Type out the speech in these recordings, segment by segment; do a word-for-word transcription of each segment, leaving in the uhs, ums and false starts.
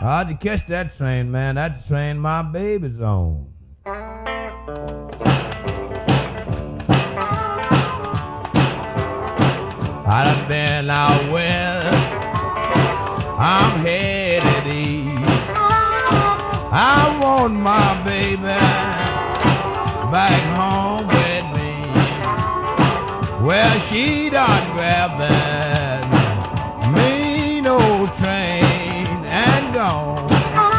Hard to catch that train, man. That's the train my baby's on. I done been out west, I'm headed east. I want my baby back home with me. Well, she done grabbed that mean old train and gone.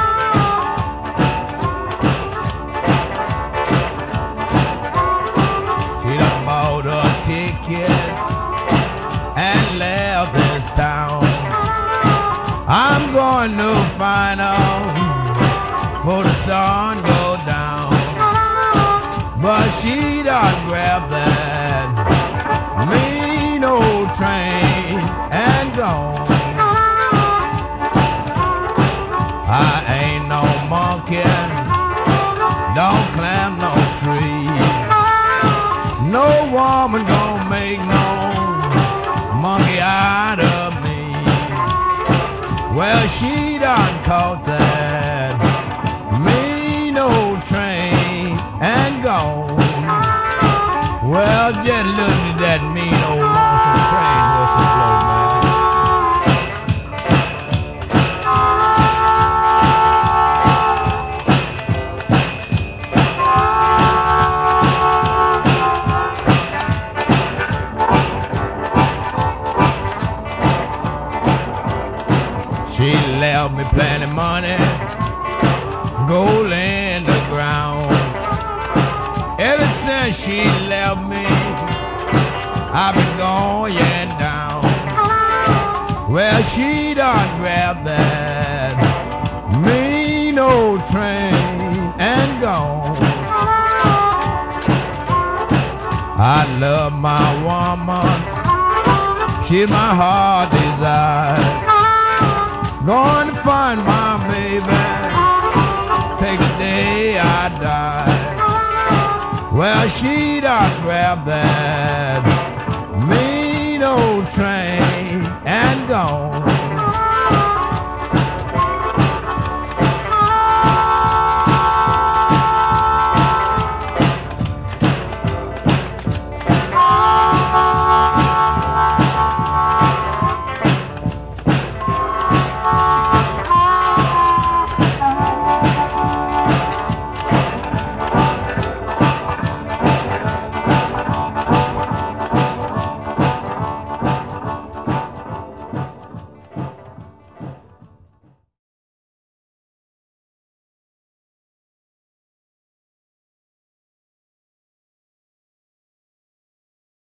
She done bought a ticket and left this town. I'm going to find out before the sun go down. But she done grabbed that mean old train and gone. I ain't no monkey, don't climb no tree. No woman gon' make no monkey out of me. Well, she done caught that mean old train and gone. Well, just look at that mean old lonesome train whistle blow, man. She left me plenty money, gold in the ground. Ever since she left me, I've been going down. Well, she done grabbed that mean old train and gone. I love my woman, she's my heart desire. Going to find my baby, take the day I die. Well, she done grabbed that mean old train and gone.